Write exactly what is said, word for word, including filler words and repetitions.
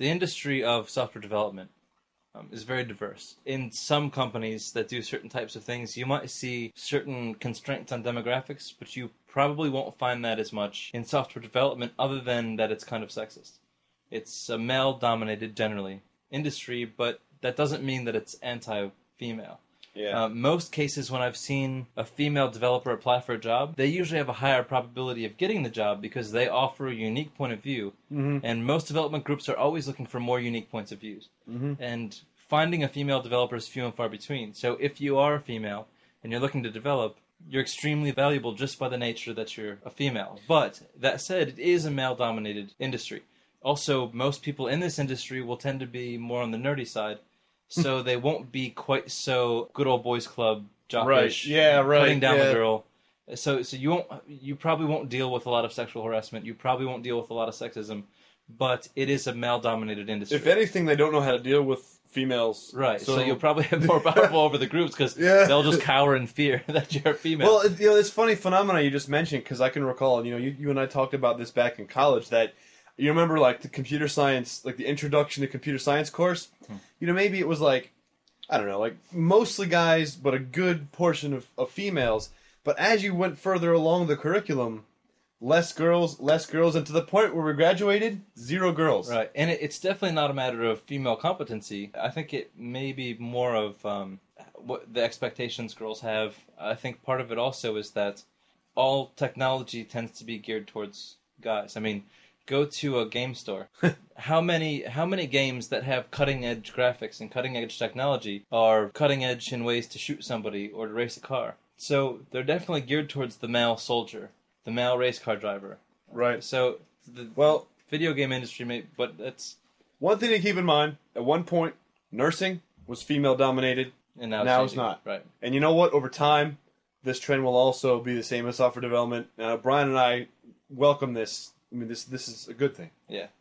the industry of software development um, is very diverse. In some companies that do certain types of things, you might see certain constraints on demographics, but you probably won't find that as much in software development, other than that it's kind of sexist. It's a male-dominated, generally, industry, but that doesn't mean that it's anti-female. Yeah. Uh, most cases when I've seen a female developer apply for a job, they usually have a higher probability of getting the job because they offer a unique point of view. Mm-hmm. And most development groups are always looking for more unique points of views. Mm-hmm. And finding a female developer is few and far between. So if you are a female and you're looking to develop, you're extremely valuable just by the nature that you're a female. But that said, it is a male-dominated industry. Also, most people in this industry will tend to be more on the nerdy side. So they won't be quite so good old boys club jockish, Right. Yeah, right. putting down yeah. the girl. So so you won't you probably won't deal with a lot of sexual harassment. You probably won't deal with a lot of sexism, but it is a male dominated industry. If anything, they don't know how to deal with females. Right. So, So, you'll probably have more powerful over the groups because Yeah. they'll just cower in fear that you're a female. Well, it, you know, it's funny phenomena you just mentioned because I can recall, you know, you, you and I talked about this back in college that you remember like the computer science, like the introduction to computer science course. Hmm. You know, maybe it was like, I don't know, like mostly guys, but a good portion of, of females. But as you went further along the curriculum, less girls, less girls, and to the point where we graduated, zero girls. Right, and it, it's definitely not a matter of female competency. I think it may be more of um, what the expectations girls have. I think part of it also is that all technology tends to be geared towards guys. I mean, go to a game store. how many how many games that have cutting edge graphics and cutting edge technology are cutting edge in ways to shoot somebody or to race a car? So they're definitely geared towards the male soldier, the male race car driver. Right. So the Well, video game industry, may, but it's one thing to keep in mind, at one point, nursing was female dominated, and now, now it's changing. not. Right. And you know what? Over time, this trend will also be the same as software development. Uh, Brian and I welcome this. I mean, this this is a good thing. Yeah.